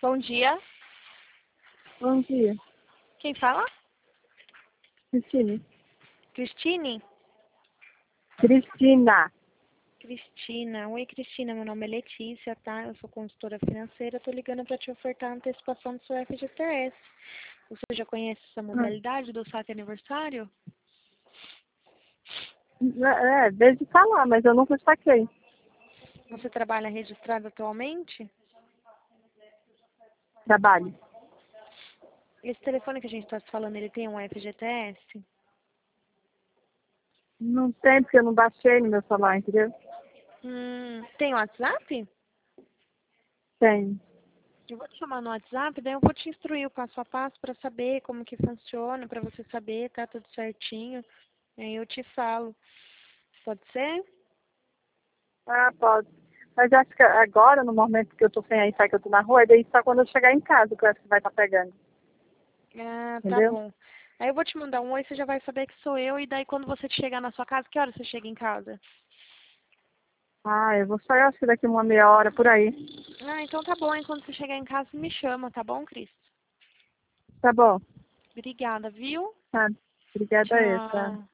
Bom dia. Bom dia. Quem fala? Cristine. Cristine? Cristina. Cristina. Oi, Cristina. Meu nome é Letícia, tá? Eu sou consultora financeira. Tô ligando para te ofertar a antecipação do seu FGTS. Você já conhece essa modalidade do saque aniversário? Desde falar, mas eu nunca saquei. Você trabalha registrado atualmente? Trabalho. Esse telefone que a gente está falando, ele tem um FGTS? Não tem, porque eu não baixei no meu celular, entendeu? Tem WhatsApp? Tem. Eu vou te chamar no WhatsApp, daí eu vou te instruir o passo a passo para saber como que funciona, para você saber, tá tudo certinho. Aí eu te falo. Pode ser? Ah, pode. Mas acho que agora, no momento que eu tô sem a Wi-Fi, que eu tô na rua, é daí só quando eu chegar em casa que eu acho que vai estar pegando. Ah, tá Entendeu? bom. Aí eu vou te mandar um oi, você já vai saber que sou eu, e daí quando você chegar na sua casa, que hora você chega em casa? Ah, eu vou só, eu acho que daqui uma meia hora, por aí. Ah, então tá bom, hein? Quando você chegar em casa, me chama, tá bom, Cris? Tá bom. Obrigada, viu? Tá. Obrigada aí, tá? Tchau.